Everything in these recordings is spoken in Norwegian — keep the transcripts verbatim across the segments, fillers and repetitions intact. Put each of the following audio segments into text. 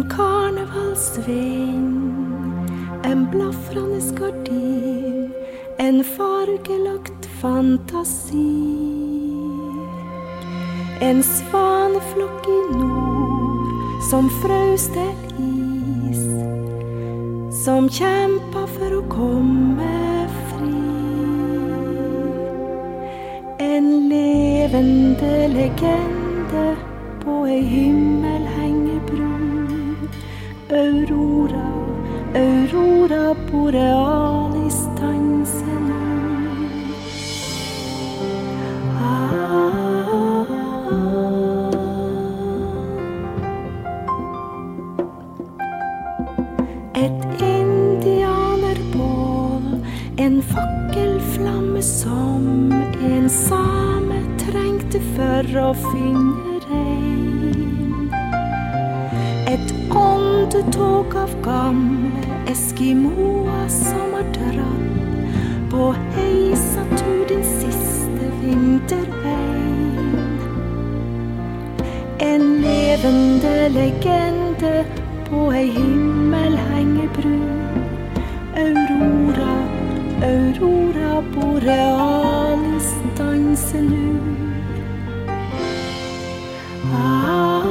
En karnevalsvind, en blafrande skardin, en fargelagt fantasi. En svaneflokk i nord, som frøs til is, som kjempa for å komme fri. En levende legende på ei himmelhengebru. Aurora, aurora borealis danser nu. Ah. Et indianerbål, en fakkelflamme som en same trengte for å finne rein. Et åndetog av gamle Eskimoer som har dratt på heisatur din siste vinterveien. En levende legende på ei himmelhengebru. Aurora, aurora borealis danser nu. Ah.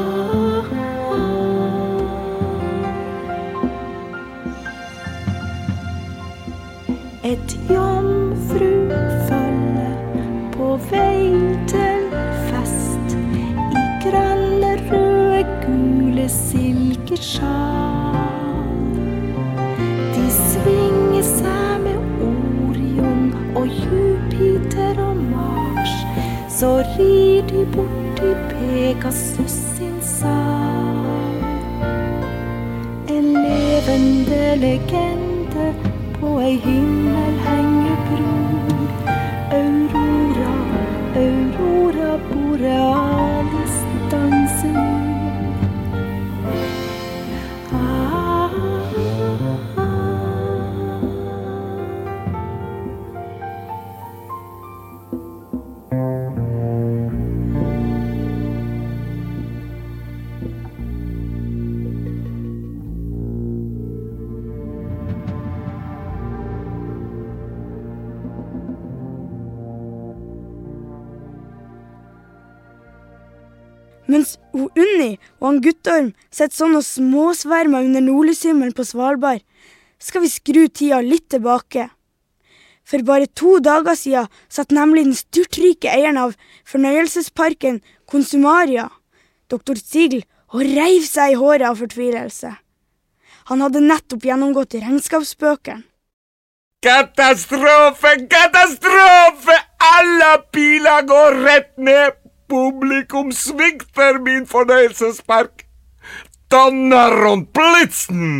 Et jomfrufølge på vei til fest, i grønne, røde, gule silkesjal. De svinger seg med Orion og Jupiter og Mars, så rir de bort i Pegasus sin sal. En levende legende på ei himmelhengebru. Aurora, aurora borealis danser nu. Ah, ah, ah. Mens hun Unni og han Guttorm sitter sånn og småsvermer under nordlyshimmelen på Svalbard, skal vi skru tida litt tilbake. For bare to dager siden satt nemlig den styrtrike eieren av fornøyelsesparken Konsumaria, doktor Ziegl, og reiv seg i håret av fortvilelse. Han hadde nettopp gjennomgått regnskapsbøkene. Katastrofe, katastrofe! Alle piler går rett ned! Publikum svikter min fornøyelsespark. Donner und Blitzen!